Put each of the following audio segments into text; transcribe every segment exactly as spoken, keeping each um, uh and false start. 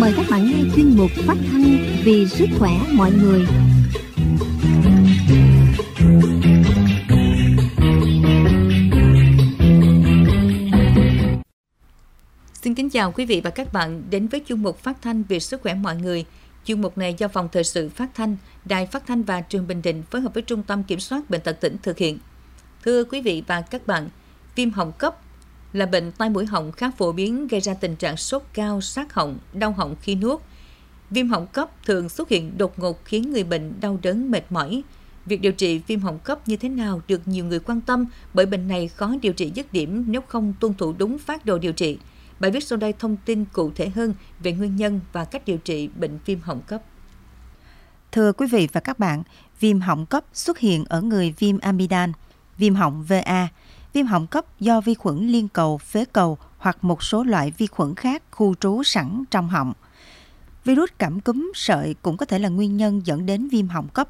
mời các bạn nghe chuyên mục phát thanh vì sức khỏe mọi người. Xin kính chào quý vị và các bạn đến với chuyên mục phát thanh vì sức khỏe mọi người. Chuyên mục này do Phòng Thời sự Phát thanh, Đài Phát thanh và Truyền Bình Định phối hợp với Trung tâm Kiểm soát Bệnh tật tỉnh thực hiện. Thưa quý vị và các bạn, viêm họng cấp là bệnh tai mũi họng khá phổ biến gây ra tình trạng sốt cao, sát họng, đau họng khi nuốt. Viêm họng cấp thường xuất hiện đột ngột khiến người bệnh đau đớn mệt mỏi. Việc điều trị viêm họng cấp như thế nào được nhiều người quan tâm bởi bệnh này khó điều trị dứt điểm nếu không tuân thủ đúng phác đồ điều trị. Bài viết sau đây thông tin cụ thể hơn về nguyên nhân và cách điều trị bệnh viêm họng cấp. Thưa quý vị và các bạn, viêm họng cấp xuất hiện ở người viêm amidan, viêm họng vê a, viêm họng cấp do vi khuẩn liên cầu, phế cầu hoặc một số loại vi khuẩn khác khu trú sẵn trong họng. Virus cảm cúm sợi cũng có thể là nguyên nhân dẫn đến viêm họng cấp.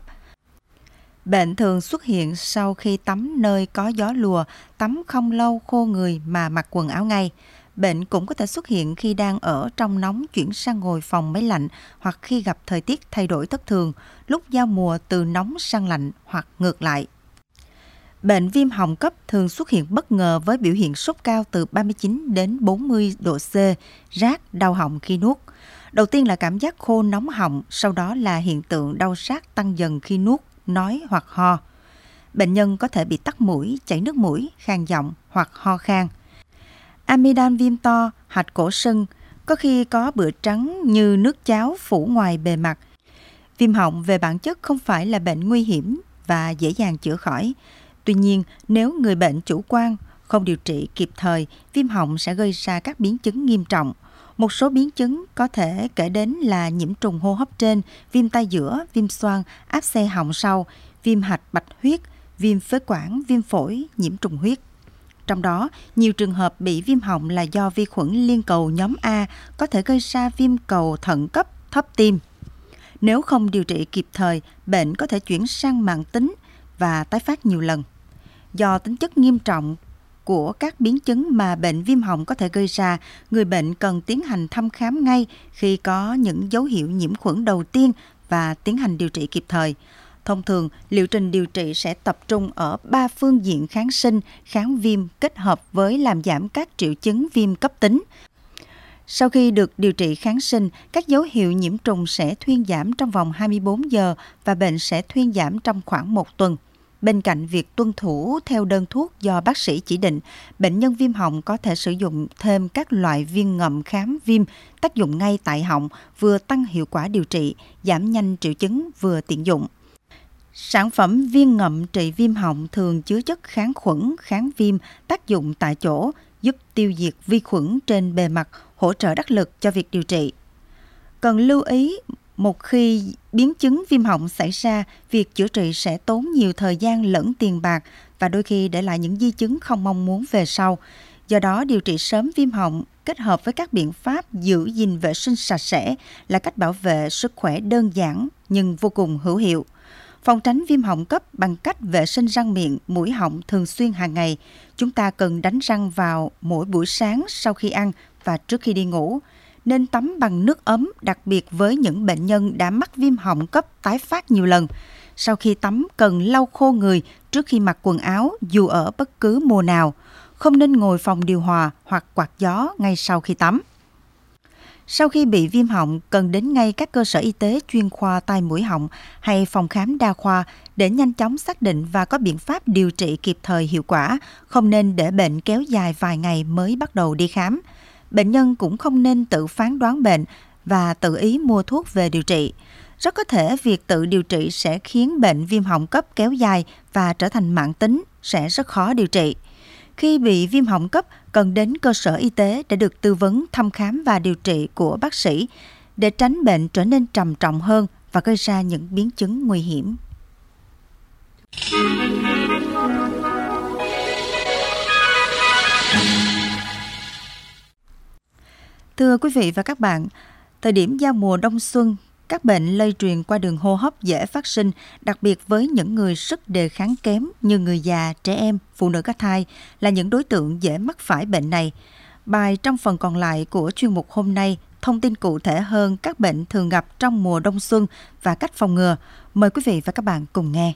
Bệnh thường xuất hiện sau khi tắm nơi có gió lùa, tắm không lâu khô người mà mặc quần áo ngay. Bệnh cũng có thể xuất hiện khi đang ở trong nóng chuyển sang ngồi phòng máy lạnh hoặc khi gặp thời tiết thay đổi thất thường, lúc giao mùa từ nóng sang lạnh hoặc ngược lại. Bệnh viêm họng cấp thường xuất hiện bất ngờ với biểu hiện sốt cao từ ba mươi chín đến bốn mươi độ C, rát, đau họng khi nuốt. Đầu tiên là cảm giác khô nóng họng, sau đó là hiện tượng đau rát tăng dần khi nuốt, nói hoặc ho. Bệnh nhân có thể bị tắc mũi, chảy nước mũi, khàn giọng hoặc ho khan. Amidan viêm to, hạch cổ sưng, có khi có bựa trắng như nước cháo phủ ngoài bề mặt. Viêm họng về bản chất không phải là bệnh nguy hiểm và dễ dàng chữa khỏi. Tuy nhiên, nếu người bệnh chủ quan, không điều trị kịp thời, viêm họng sẽ gây ra các biến chứng nghiêm trọng. Một số biến chứng có thể kể đến là nhiễm trùng hô hấp trên, viêm tai giữa, viêm xoang, áp xe họng sau, viêm hạch bạch huyết, viêm phế quản, viêm phổi, nhiễm trùng huyết. Trong đó, nhiều trường hợp bị viêm họng là do vi khuẩn liên cầu nhóm A có thể gây ra viêm cầu thận cấp, thấp tim. Nếu không điều trị kịp thời, bệnh có thể chuyển sang mãn tính và tái phát nhiều lần. Do tính chất nghiêm trọng của các biến chứng mà bệnh viêm họng có thể gây ra, người bệnh cần tiến hành thăm khám ngay khi có những dấu hiệu nhiễm khuẩn đầu tiên và tiến hành điều trị kịp thời. Thông thường, liệu trình điều trị sẽ tập trung ở ba phương diện kháng sinh, kháng viêm kết hợp với làm giảm các triệu chứng viêm cấp tính. Sau khi được điều trị kháng sinh, các dấu hiệu nhiễm trùng sẽ thuyên giảm trong vòng hai mươi bốn giờ và bệnh sẽ thuyên giảm trong khoảng một tuần. Bên cạnh việc tuân thủ theo đơn thuốc do bác sĩ chỉ định, bệnh nhân viêm họng có thể sử dụng thêm các loại viên ngậm kháng viêm tác dụng ngay tại họng, vừa tăng hiệu quả điều trị, giảm nhanh triệu chứng, vừa tiện dụng. Sản phẩm viên ngậm trị viêm họng thường chứa chất kháng khuẩn, kháng viêm, tác dụng tại chỗ, giúp tiêu diệt vi khuẩn trên bề mặt, hỗ trợ đắc lực cho việc điều trị. Cần lưu ý, một khi biến chứng viêm họng xảy ra, việc chữa trị sẽ tốn nhiều thời gian lẫn tiền bạc và đôi khi để lại những di chứng không mong muốn về sau. Do đó, điều trị sớm viêm họng kết hợp với các biện pháp giữ gìn vệ sinh sạch sẽ là cách bảo vệ sức khỏe đơn giản nhưng vô cùng hữu hiệu. Phòng tránh viêm họng cấp bằng cách vệ sinh răng miệng, mũi họng thường xuyên hàng ngày. Chúng ta cần đánh răng vào mỗi buổi sáng sau khi ăn và trước khi đi ngủ. Nên tắm bằng nước ấm, đặc biệt với những bệnh nhân đã mắc viêm họng cấp tái phát nhiều lần. Sau khi tắm cần lau khô người trước khi mặc quần áo dù ở bất cứ mùa nào. Không nên ngồi phòng điều hòa hoặc quạt gió ngay sau khi tắm. Sau khi bị viêm họng, cần đến ngay các cơ sở y tế chuyên khoa tai mũi họng hay phòng khám đa khoa để nhanh chóng xác định và có biện pháp điều trị kịp thời hiệu quả, không nên để bệnh kéo dài vài ngày mới bắt đầu đi khám. Bệnh nhân cũng không nên tự phán đoán bệnh và tự ý mua thuốc về điều trị. Rất có thể việc tự điều trị sẽ khiến bệnh viêm họng cấp kéo dài và trở thành mãn tính, sẽ rất khó điều trị. Khi bị viêm họng cấp, cần đến cơ sở y tế để được tư vấn, thăm khám và điều trị của bác sĩ để tránh bệnh trở nên trầm trọng hơn và gây ra những biến chứng nguy hiểm. Thưa quý vị và các bạn, thời điểm giao mùa đông xuân, các bệnh lây truyền qua đường hô hấp dễ phát sinh, đặc biệt với những người sức đề kháng kém như người già, trẻ em, phụ nữ có thai là những đối tượng dễ mắc phải bệnh này. Bài trong phần còn lại của chuyên mục hôm nay thông tin cụ thể hơn các bệnh thường gặp trong mùa đông xuân và cách phòng ngừa. Mời quý vị và các bạn cùng nghe.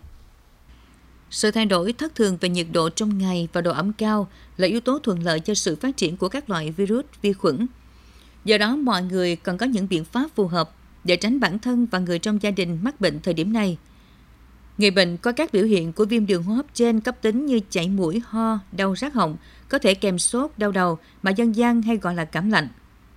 Sự thay đổi thất thường về nhiệt độ trong ngày và độ ẩm cao là yếu tố thuận lợi cho sự phát triển của các loại virus, vi khuẩn. Do đó, mọi người cần có những biện pháp phù hợp để tránh bản thân và người trong gia đình mắc bệnh thời điểm này. Người bệnh có các biểu hiện của viêm đường hô hấp trên cấp tính như chảy mũi, ho, đau rát họng, có thể kèm sốt, đau đầu mà dân gian hay gọi là cảm lạnh.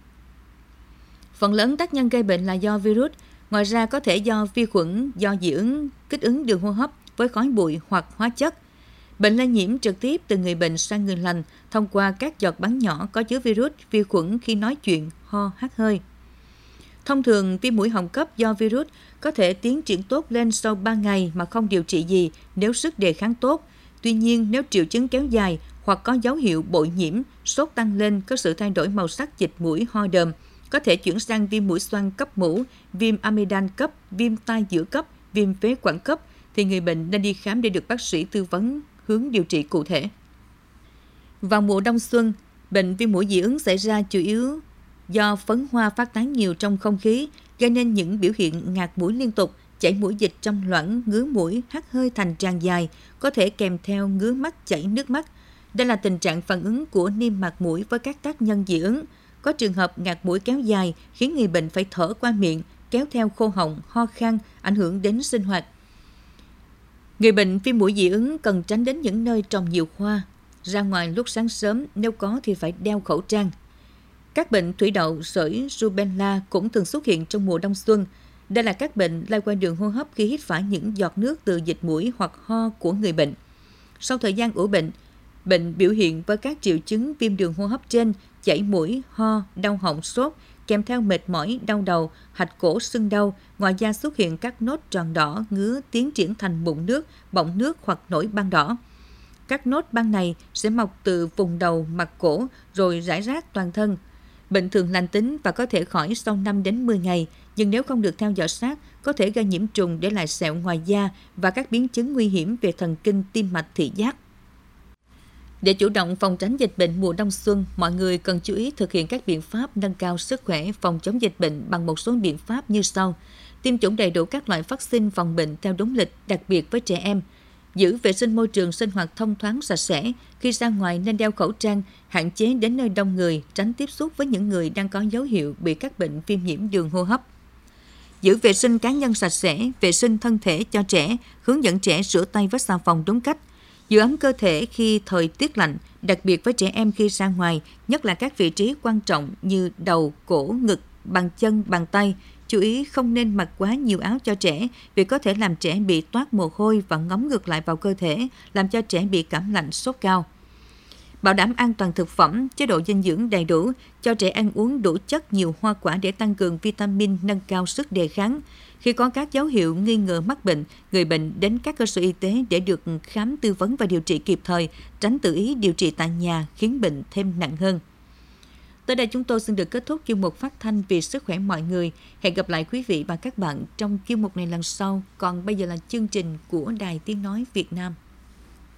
Phần lớn tác nhân gây bệnh là do virus, ngoài ra có thể do vi khuẩn, do dị ứng, kích ứng đường hô hấp với khói bụi hoặc hóa chất. Bệnh lây nhiễm trực tiếp từ người bệnh sang người lành thông qua các giọt bắn nhỏ có chứa virus, vi khuẩn khi nói chuyện, ho, hắt hơi. Thông thường, viêm mũi họng cấp do virus có thể tiến triển tốt lên sau ba ngày mà không điều trị gì nếu sức đề kháng tốt. Tuy nhiên, nếu triệu chứng kéo dài hoặc có dấu hiệu bội nhiễm, sốt tăng lên, có sự thay đổi màu sắc dịch mũi, ho đờm, có thể chuyển sang viêm mũi xoang cấp mũ, viêm amidan cấp, viêm tai giữa cấp, viêm phế quản cấp, thì người bệnh nên đi khám để được bác sĩ tư vấn hướng điều trị cụ thể. Vào mùa đông xuân, bệnh viêm mũi dị ứng xảy ra chủ yếu do phấn hoa phát tán nhiều trong không khí, gây nên những biểu hiện ngạt mũi liên tục, chảy mũi dịch trong loãng, ngứa mũi, hắt hơi thành tràng dài, có thể kèm theo ngứa mắt, chảy nước mắt. Đây là tình trạng phản ứng của niêm mạc mũi với các tác nhân dị ứng. Có trường hợp ngạt mũi kéo dài khiến người bệnh phải thở qua miệng, kéo theo khô họng, ho khan, ảnh hưởng đến sinh hoạt. Người bệnh viêm mũi dị ứng cần tránh đến những nơi trồng nhiều hoa. Ra ngoài lúc sáng sớm, nếu có thì phải đeo khẩu trang. Các bệnh thủy đậu, sởi, rubella cũng thường xuất hiện trong mùa đông xuân. Đây là các bệnh lây qua đường hô hấp khi hít phải những giọt nước từ dịch mũi hoặc ho của người bệnh. Sau thời gian ủ bệnh, bệnh biểu hiện với các triệu chứng viêm đường hô hấp trên, chảy mũi, ho, đau họng, sốt, kèm theo mệt mỏi, đau đầu, hạch cổ sưng đau. Ngoài da xuất hiện các nốt tròn đỏ, ngứa, tiến triển thành mụn nước, bọng nước hoặc nổi ban đỏ. Các nốt ban này sẽ mọc từ vùng đầu, mặt cổ rồi rải rác toàn thân. Bệnh thường lành tính và có thể khỏi sau năm đến mười ngày, nhưng nếu không được theo dõi sát, có thể gây nhiễm trùng để lại sẹo ngoài da và các biến chứng nguy hiểm về thần kinh, tim mạch, thị giác. Để chủ động phòng tránh dịch bệnh mùa đông xuân, mọi người cần chú ý thực hiện các biện pháp nâng cao sức khỏe phòng chống dịch bệnh bằng một số biện pháp như sau. Tiêm chủng đầy đủ các loại vaccine phòng bệnh theo đúng lịch, đặc biệt với trẻ em. Giữ vệ sinh môi trường sinh hoạt thông thoáng sạch sẽ. Khi ra ngoài nên đeo khẩu trang, hạn chế đến nơi đông người, tránh tiếp xúc với những người đang có dấu hiệu bị các bệnh viêm nhiễm đường hô hấp. Giữ vệ sinh cá nhân sạch sẽ, vệ sinh thân thể cho trẻ, hướng dẫn trẻ rửa tay với xà phòng đúng cách. Giữ ấm cơ thể khi thời tiết lạnh, đặc biệt với trẻ em khi ra ngoài, nhất là các vị trí quan trọng như đầu, cổ, ngực, bàn chân, bàn tay. Chú ý không nên mặc quá nhiều áo cho trẻ vì có thể làm trẻ bị toát mồ hôi và ngấm ngược lại vào cơ thể, làm cho trẻ bị cảm lạnh, sốt cao. Bảo đảm an toàn thực phẩm, chế độ dinh dưỡng đầy đủ, cho trẻ ăn uống đủ chất, nhiều hoa quả để tăng cường vitamin, nâng cao sức đề kháng. Khi có các dấu hiệu nghi ngờ mắc bệnh, người bệnh đến các cơ sở y tế để được khám tư vấn và điều trị kịp thời, tránh tự ý điều trị tại nhà khiến bệnh thêm nặng hơn. Tới đây chúng tôi xin được kết thúc chuyên mục phát thanh vì sức khỏe mọi người. Hẹn gặp lại quý vị và các bạn trong chuyên mục này lần sau. Còn bây giờ là chương trình của Đài Tiếng Nói Việt Nam.